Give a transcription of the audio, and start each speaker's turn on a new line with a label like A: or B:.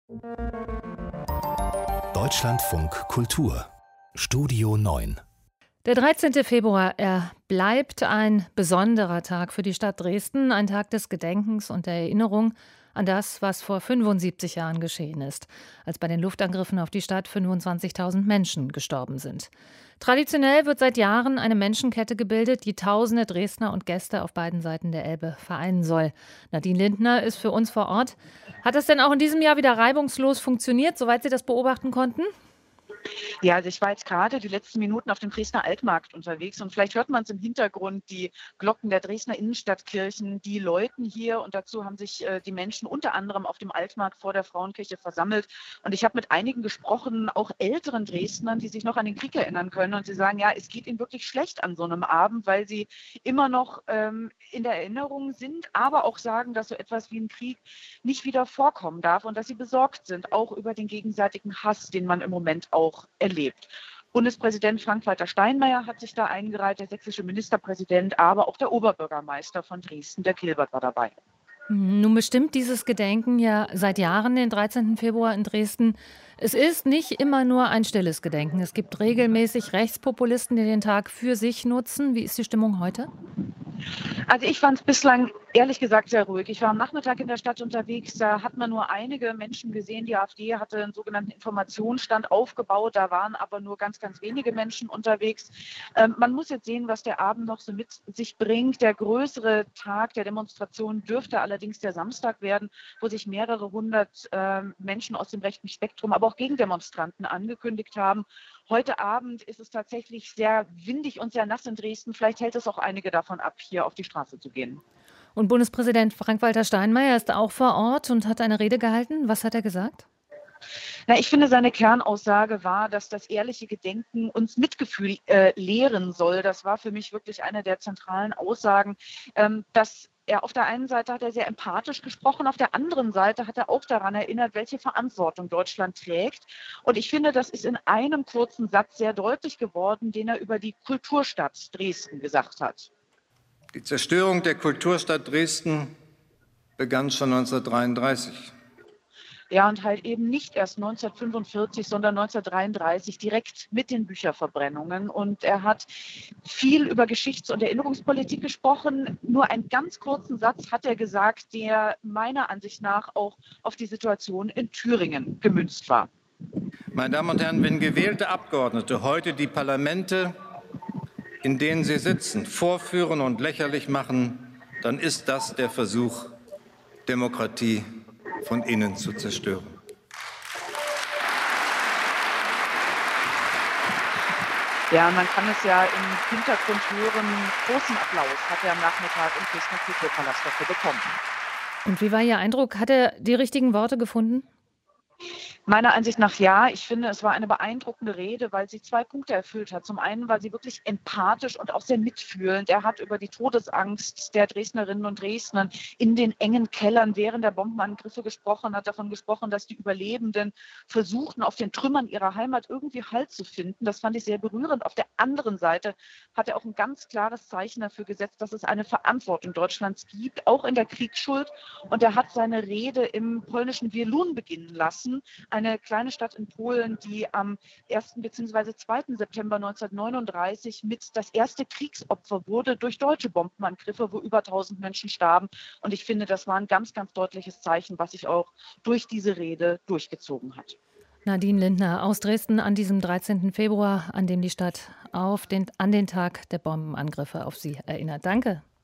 A: Deutschlandfunk Kultur Studio 9.
B: Der 13. Februar, er bleibt ein besonderer Tag für die Stadt Dresden, ein Tag des Gedenkens und der Erinnerung an das, was vor 75 Jahren geschehen ist, als bei den Luftangriffen auf die Stadt 25.000 Menschen gestorben sind. Traditionell wird seit Jahren eine Menschenkette gebildet, die tausende Dresdner und Gäste auf beiden Seiten der Elbe vereinen soll. Nadine Lindner ist für uns vor Ort. Hat das denn auch in diesem Jahr wieder reibungslos funktioniert, soweit Sie das beobachten konnten?
C: Ja, also ich war jetzt gerade die letzten Minuten auf dem Dresdner Altmarkt unterwegs und vielleicht hört man es im Hintergrund, die Glocken der Dresdner Innenstadtkirchen, die läuten hier und dazu haben sich die Menschen unter anderem auf dem Altmarkt vor der Frauenkirche versammelt. Und ich habe mit einigen gesprochen, auch älteren Dresdnern, die sich noch an den Krieg erinnern können und sie sagen, ja, es geht ihnen wirklich schlecht an so einem Abend, weil sie immer noch in der Erinnerung sind, aber auch sagen, dass so etwas wie ein Krieg nicht wieder vorkommen darf und dass sie besorgt sind, auch über den gegenseitigen Hass, den man im Moment auch erlebt. Bundespräsident Frank-Walter Steinmeier hat sich da eingereiht, der sächsische Ministerpräsident, aber auch der Oberbürgermeister von Dresden, der Gilbert, war dabei.
B: Nun bestimmt dieses Gedenken ja seit Jahren den 13. Februar in Dresden. Es ist nicht immer nur ein stilles Gedenken. Es gibt regelmäßig Rechtspopulisten, die den Tag für sich nutzen. Wie ist die Stimmung heute?
C: Also ich fand es bislang ehrlich gesagt sehr ruhig. Ich war am Nachmittag in der Stadt unterwegs, da hat man nur einige Menschen gesehen. Die AfD hatte einen sogenannten Informationsstand aufgebaut, da waren aber nur ganz, ganz wenige Menschen unterwegs. Man muss jetzt sehen, was der Abend noch so mit sich bringt. Der größere Tag der Demonstration dürfte allerdings der Samstag werden, wo sich mehrere hundert Menschen aus dem rechten Spektrum, aber auch Gegendemonstranten angekündigt haben. Heute Abend ist es tatsächlich sehr windig und sehr nass in Dresden. Vielleicht hält es auch einige davon ab, hier auf die Straße zu gehen.
B: Und Bundespräsident Frank-Walter Steinmeier ist auch vor Ort und hat eine Rede gehalten. Was hat er gesagt?
C: Na, ich finde, seine Kernaussage war, dass das ehrliche Gedenken uns Mitgefühl lehren soll. Das war für mich wirklich eine der zentralen Aussagen, dass auf der einen Seite hat er sehr empathisch gesprochen, auf der anderen Seite hat er auch daran erinnert, welche Verantwortung Deutschland trägt. Und ich finde, das ist in einem kurzen Satz sehr deutlich geworden, den er über die Kulturstadt Dresden gesagt hat.
D: Die Zerstörung der Kulturstadt Dresden begann schon 1933.
C: Ja, und halt eben nicht erst 1945, sondern 1933 direkt mit den Bücherverbrennungen. Und er hat viel über Geschichts- und Erinnerungspolitik gesprochen. Nur einen ganz kurzen Satz hat er gesagt, der meiner Ansicht nach auch auf die Situation in Thüringen gemünzt war.
D: Meine Damen und Herren, wenn gewählte Abgeordnete heute die Parlamente, in denen sie sitzen, vorführen und lächerlich machen, dann ist das der Versuch, Demokratie von innen zu zerstören.
C: Ja, man kann es ja im Hintergrund hören. Großen Applaus hat er am Nachmittag im Dresdner Kulturpalast dafür bekommen.
B: Und wie war Ihr Eindruck? Hat er die richtigen Worte gefunden?
C: Meiner Ansicht nach ja. Ich finde, es war eine beeindruckende Rede, weil sie zwei Punkte erfüllt hat. Zum einen war sie wirklich empathisch und auch sehr mitfühlend. Er hat über die Todesangst der Dresdnerinnen und Dresdner in den engen Kellern während der Bombenangriffe gesprochen, hat davon gesprochen, dass die Überlebenden versuchten, auf den Trümmern ihrer Heimat irgendwie Halt zu finden. Das fand ich sehr berührend. Auf der anderen Seite hat er auch ein ganz klares Zeichen dafür gesetzt, dass es eine Verantwortung Deutschlands gibt, auch in der Kriegsschuld. Und er hat seine Rede im polnischen Wielun beginnen lassen. Eine kleine Stadt in Polen, die am 1. bzw. 2. September 1939 mit das erste Kriegsopfer wurde durch deutsche Bombenangriffe, wo über 1000 Menschen starben. Und ich finde, das war ein ganz, ganz deutliches Zeichen, was sich auch durch diese Rede durchgezogen hat.
B: Nadine Lindner aus Dresden an diesem 13. Februar, an dem die Stadt an den Tag der Bombenangriffe auf sie erinnert. Danke.